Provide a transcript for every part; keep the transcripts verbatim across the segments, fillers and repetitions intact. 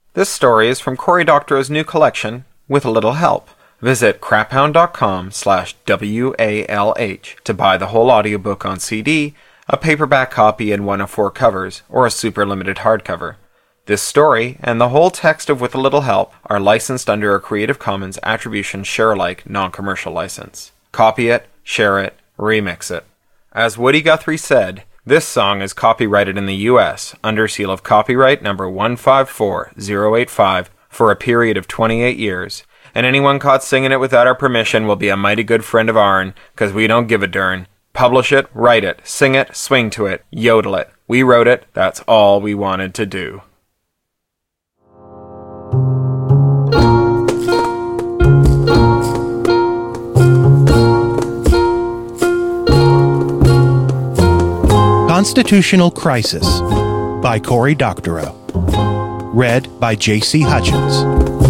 This story is from Cory Doctorow's new collection, With a Little Help. Visit craphound.com slash W A L H to buy the whole audiobook on C D, a paperback copy in one of four covers, or a super limited hardcover. This story, and the whole text of With a Little Help, are licensed under a Creative Commons Attribution Share-alike non-commercial license. Copy it, share it, remix it. As Woody Guthrie said, this song is copyrighted in the U S under seal of copyright number one five four zero eight five for a period of twenty-eight years, and anyone caught singing it without our permission will be a mighty good friend of ourn, cause we don't give a dern. Publish it, write it, sing it, swing to it, yodel it. We wrote it, that's all we wanted to do. Constitutional Crisis by Cory Doctorow. Read by J C Hutchins.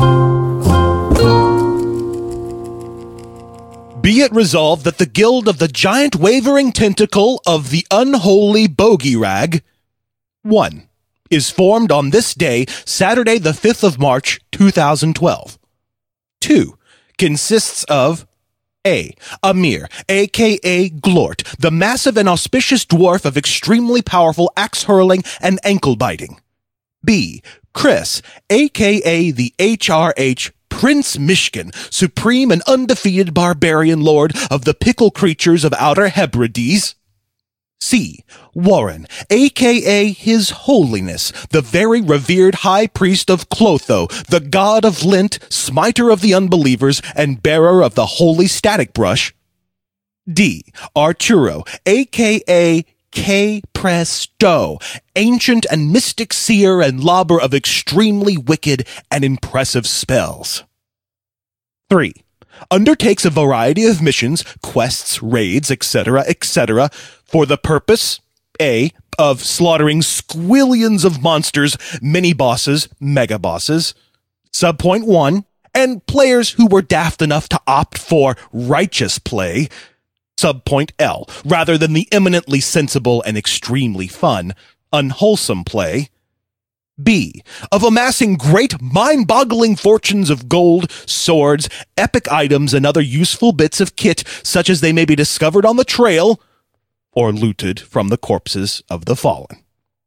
Be it resolved that the guild of the giant wavering tentacle of the unholy bogey rag, one, is formed on this day, Saturday the fifth of March, two thousand twelve. two, consists of A. Amir, a k a. Glort, the massive and auspicious dwarf of extremely powerful axe-hurling and ankle-biting. B. Chris, a k a the H R H Prince Mishkin, supreme and undefeated barbarian lord of the pickle creatures of Outer Hebrides. C. Warren, a k a. His Holiness, the very revered High Priest of Clotho, the God of Lint, smiter of the unbelievers, and bearer of the Holy Static Brush. D. Arturo, a k a. K. Presto, ancient and mystic seer and lobber of extremely wicked and impressive spells. three. Undertakes a variety of missions, quests, raids, et cetera, et cetera, for the purpose, A, of slaughtering squillions of monsters, mini-bosses, mega-bosses, subpoint one, and players who were daft enough to opt for righteous play, subpoint L, rather than the eminently sensible and extremely fun, unwholesome play. B. Of amassing great mind-boggling fortunes of gold, swords, epic items, and other useful bits of kit, such as they may be discovered on the trail, or looted from the corpses of the fallen.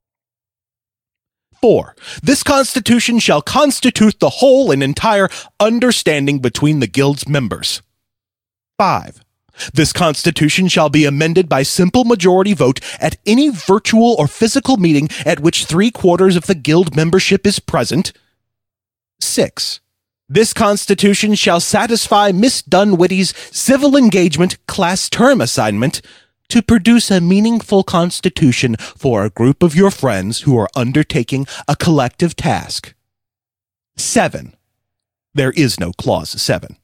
four. This constitution shall constitute the whole and entire understanding between the guild's members. five. This constitution shall be amended by simple majority vote at any virtual or physical meeting at which three-quarters of the guild membership is present. six. This constitution shall satisfy Miss Dunwitty's civil engagement class term assignment to produce a meaningful constitution for a group of your friends who are undertaking a collective task. seven. There is no clause seven.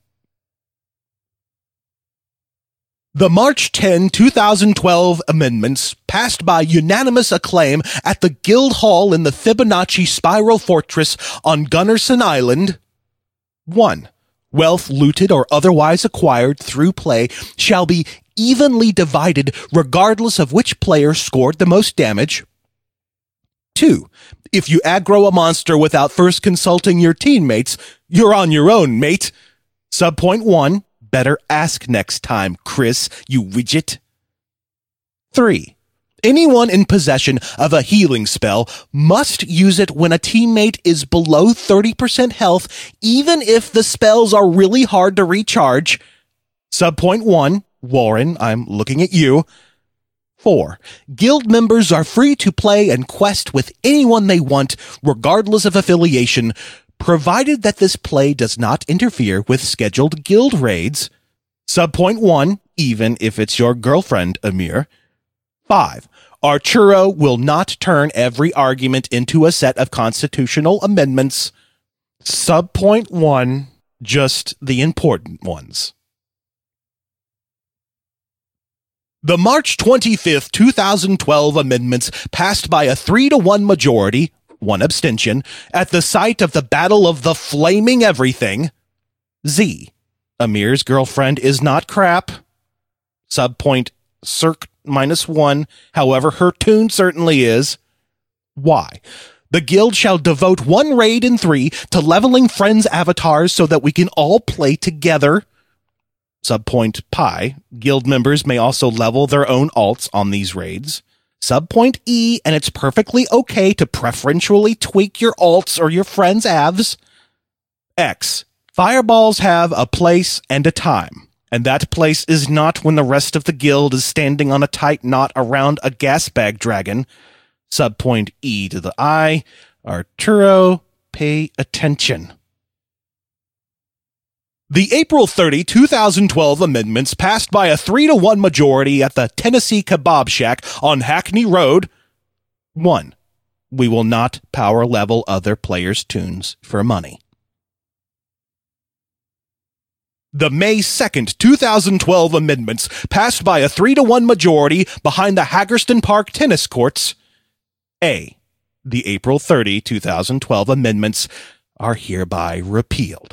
The March tenth, twenty twelve amendments, passed by unanimous acclaim at the Guild Hall in the Fibonacci Spiral Fortress on Gunnarsson Island. one. Wealth looted or otherwise acquired through play shall be evenly divided regardless of which player scored the most damage. two. If you aggro a monster without first consulting your teammates, you're on your own, mate. Subpoint one. Better ask next time, Chris, you widget. three. Anyone in possession of a healing spell must use it when a teammate is below thirty percent health, even if the spells are really hard to recharge. Subpoint one. Warren, I'm looking at you. four. Guild members are free to play and quest with anyone they want, regardless of affiliation, provided that this play does not interfere with scheduled guild raids. Subpoint one, even if it's your girlfriend, Amir. five. Arturo will not turn every argument into a set of constitutional amendments. Subpoint one, just the important ones. The March twenty-fifth, twenty twelve amendments passed by a three to one majority, one abstention, at the site of the Battle of the Flaming Everything. Z. Amir's girlfriend is not crap. Subpoint circ minus one, however, her tune certainly is. Y. The guild shall devote one raid in three to leveling friends' avatars so that we can all play together. Subpoint pi, guild members may also level their own alts on these raids. Subpoint E, and it's perfectly okay to preferentially tweak your alts or your friends' avs. X, fireballs have a place and a time, and that place is not when the rest of the guild is standing on a tight knot around a gas bag dragon. Subpoint E to the I, Arturo, pay attention. The April thirtieth, twenty twelve amendments passed by a three to one majority at the Tennessee Kebab Shack on Hackney Road. one. We will not power level other players' tunes for money. The May second, twenty twelve amendments passed by a three to one majority behind the Haggerston Park tennis courts. A. The April thirtieth, twenty twelve amendments are hereby repealed.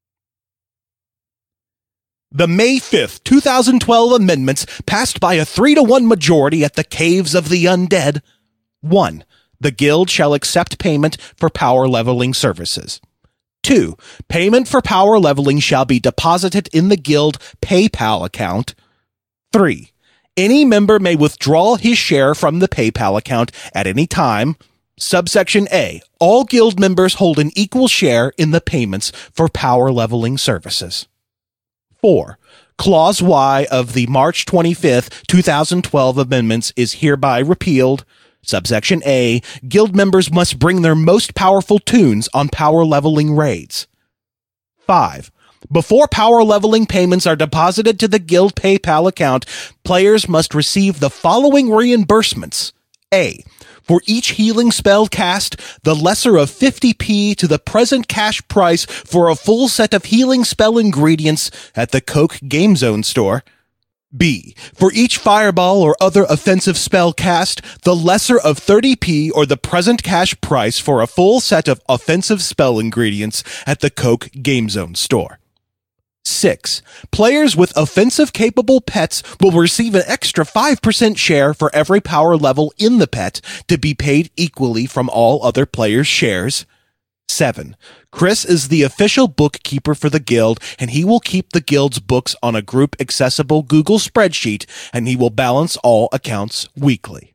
The May fifth, twenty twelve amendments passed by a three to one majority at the Caves of the Undead. one. The guild shall accept payment for power leveling services. two. Payment for power leveling shall be deposited in the guild PayPal account. three. Any member may withdraw his share from the PayPal account at any time. Subsection A. All guild members hold an equal share in the payments for power leveling services. four. Clause Y of the March twenty-fifth, twenty twelve amendments is hereby repealed. Subsection A. Guild members must bring their most powerful tunes on power leveling raids. five. Before power leveling payments are deposited to the guild PayPal account, players must receive the following reimbursements. A. For each healing spell cast, the lesser of fifty p to the present cash price for a full set of healing spell ingredients at the Coke Game Zone store. B. For each fireball or other offensive spell cast, the lesser of thirty p or the present cash price for a full set of offensive spell ingredients at the Coke Game Zone store. six. Players with offensive-capable pets will receive an extra five percent share for every power level in the pet to be paid equally from all other players' shares. seven. Chris is the official bookkeeper for the guild, and he will keep the guild's books on a group-accessible Google spreadsheet, and he will balance all accounts weekly.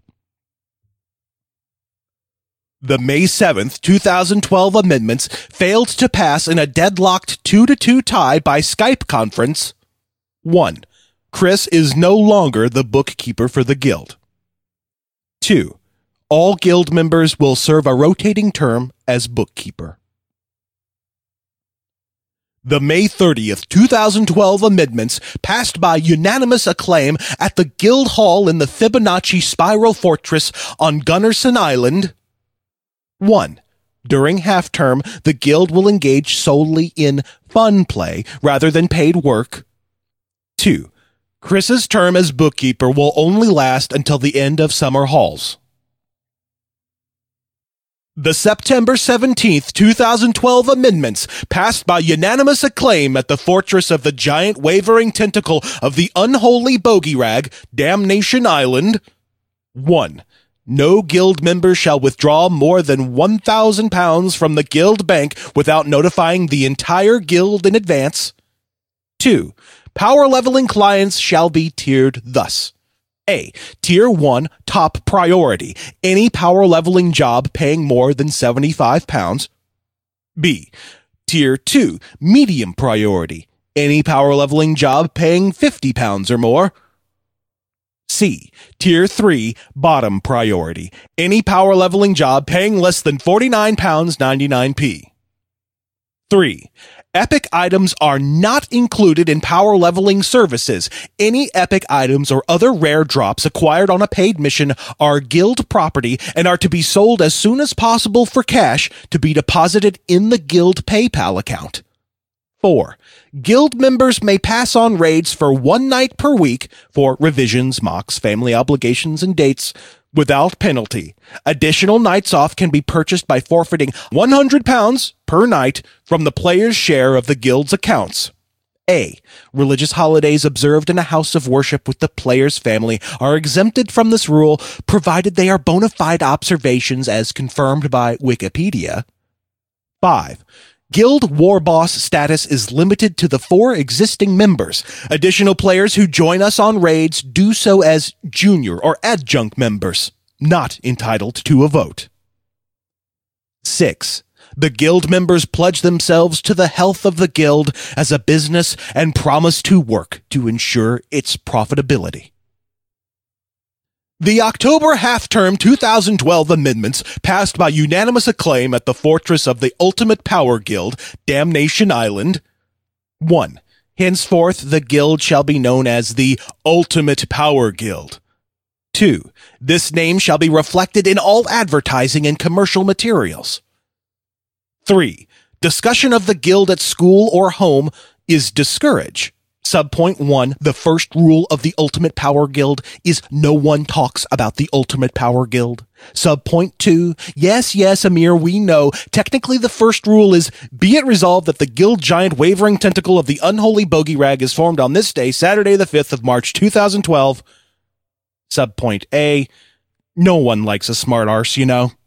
The May seventh, twenty twelve amendments failed to pass in a deadlocked two to two tie by Skype conference. one. Chris is no longer the bookkeeper for the guild. two. All guild members will serve a rotating term as bookkeeper. The May thirtieth, twenty twelve amendments passed by unanimous acclaim at the Guild Hall in the Fibonacci Spiral Fortress on Gunnarsson Island. one. During half-term, the guild will engage solely in fun play rather than paid work. two. Chris's term as bookkeeper will only last until the end of summer halls. The September seventeenth, twenty twelve amendments passed by unanimous acclaim at the Fortress of the Giant Wavering Tentacle of the Unholy Bogey Rag, Damnation Island. one. No guild member shall withdraw more than one thousand pounds from the guild bank without notifying the entire guild in advance. two. Power leveling clients shall be tiered thus. A. Tier one, top priority. Any power leveling job paying more than seventy-five pounds. B. Tier two, medium priority. Any power leveling job paying fifty pounds or more. C. Tier three, bottom priority. Any power leveling job paying less than forty-nine pounds ninety-nine p. three. Epic items are not included in power leveling services. Any epic items or other rare drops acquired on a paid mission are guild property and are to be sold as soon as possible for cash to be deposited in the guild PayPal account. four. Guild members may pass on raids for one night per week for revisions, mocks, family obligations, and dates without penalty. Additional nights off can be purchased by forfeiting one hundred pounds per night from the player's share of the guild's accounts. A. Religious holidays observed in a house of worship with the player's family are exempted from this rule, provided they are bona fide observations as confirmed by Wikipedia. five. Guild War Boss status is limited to the four existing members. Additional players who join us on raids do so as junior or adjunct members, not entitled to a vote. six. The guild members pledge themselves to the health of the guild as a business and promise to work to ensure its profitability. The October half-term two thousand twelve amendments passed by unanimous acclaim at the Fortress of the Ultimate Power Guild, Damnation Island. one. Henceforth, the guild shall be known as the Ultimate Power Guild. two. This name shall be reflected in all advertising and commercial materials. three. Discussion of the guild at school or home is discouraged. Subpoint one, the first rule of the Ultimate Power Guild is no one talks about the Ultimate Power Guild. Subpoint two, yes, yes, Amir, we know. Technically, the first rule is, be it resolved that the guild giant wavering tentacle of the unholy bogey rag is formed on this day, Saturday the fifth of March, two thousand twelve. Subpoint A, no one likes a smart arse, you know.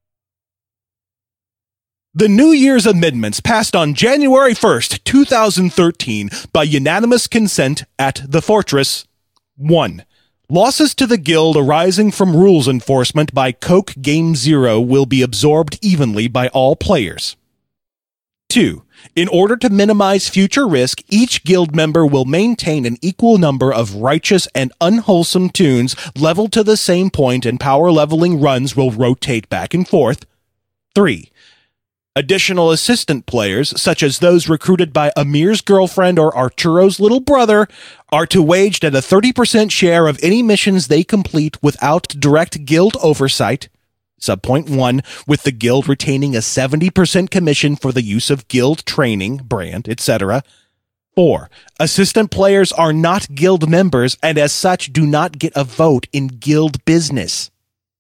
The New Year's amendments passed on January first, two thousand thirteen by unanimous consent at the Fortress. one. Losses to the guild arising from rules enforcement by Coke Game Zero will be absorbed evenly by all players. two. In order to minimize future risk, each guild member will maintain an equal number of righteous and unwholesome tunes leveled to the same point, and power leveling runs will rotate back and forth. three. Additional assistant players, such as those recruited by Amir's girlfriend or Arturo's little brother, are to wage at a thirty percent share of any missions they complete without direct guild oversight. Subpoint one, with the guild retaining a seventy percent commission for the use of guild training, brand, et cetera. four. Assistant players are not guild members and as such do not get a vote in guild business.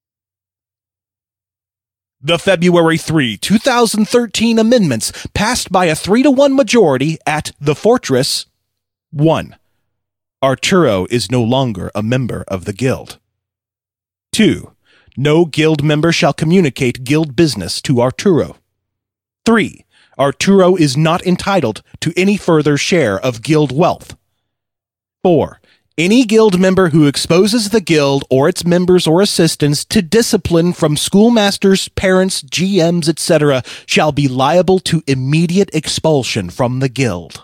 The February third, two thousand thirteen amendments passed by a three to one majority at the Fortress. one. Arturo is no longer a member of the guild. two. No guild member shall communicate guild business to Arturo. three. Arturo is not entitled to any further share of guild wealth. four. Any guild member who exposes the guild or its members or assistants to discipline from schoolmasters, parents, G Ms, et cetera shall be liable to immediate expulsion from the guild.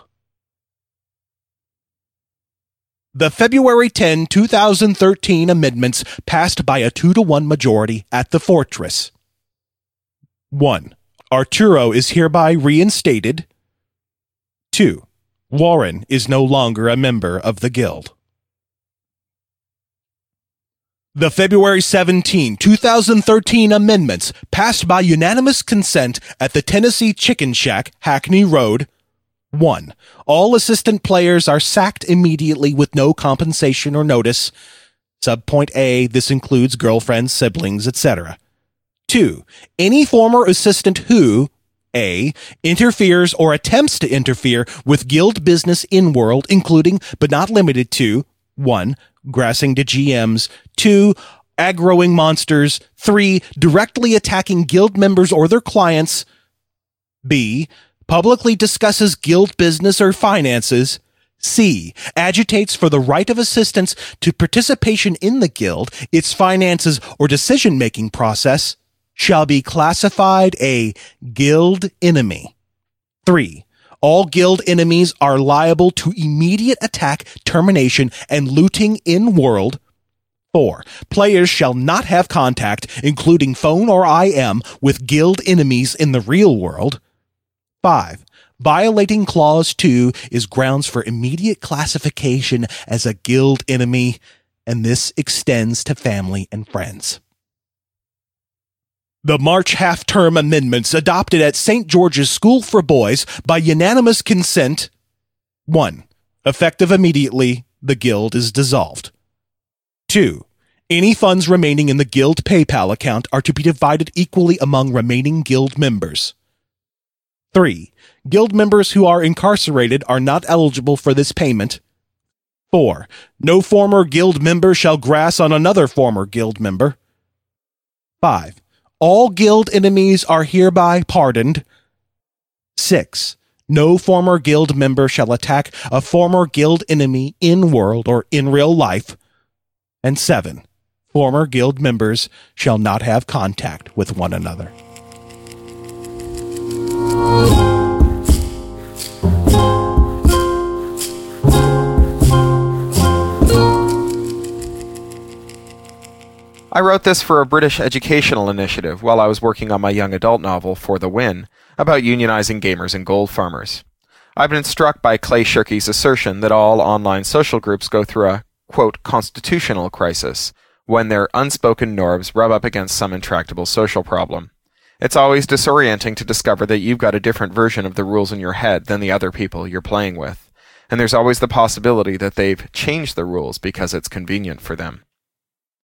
The February tenth, two thousand thirteen amendments passed by a two to one majority at the Fortress. one. Arturo is hereby reinstated. two. Warren is no longer a member of the guild. The February seventeenth, two thousand thirteen amendments passed by unanimous consent at the Tennessee Chicken Shack, Hackney Road. one. All assistant players are sacked immediately with no compensation or notice. Subpoint A, this includes girlfriends, siblings, et cetera. two. Any former assistant who A. interferes or attempts to interfere with guild business in-world, including, but not limited to, one. Grassing to G Ms, two. Aggroing monsters, three. Directly attacking guild members or their clients, B. Publicly discusses guild business or finances, C. Agitates for the right of assistants to participation in the guild, its finances, or decision-making process, shall be classified a guild enemy. three. All guild enemies are liable to immediate attack, termination, and looting in world. four. Players shall not have contact, including phone or I M, with guild enemies in the real world. five. Violating Clause two is grounds for immediate classification as a guild enemy, and this extends to family and friends. The March half-term amendments adopted at Saint George's School for Boys by unanimous consent. one. Effective immediately, the guild is dissolved. two. Any funds remaining in the guild PayPal account are to be divided equally among remaining guild members. Three, guild members who are incarcerated are not eligible for this payment. Four, no former guild member shall grass on another former guild member. Five, all guild enemies are hereby pardoned. Six, no former guild member shall attack a former guild enemy in world or in real life. And seven, former guild members shall not have contact with one another. I wrote this for a British educational initiative while I was working on my young adult novel, For the Win, about unionizing gamers and gold farmers. I've been struck by Clay Shirky's assertion that all online social groups go through a, quote, constitutional crisis, when their unspoken norms rub up against some intractable social problem. It's always disorienting to discover that you've got a different version of the rules in your head than the other people you're playing with, and there's always the possibility that they've changed the rules because it's convenient for them.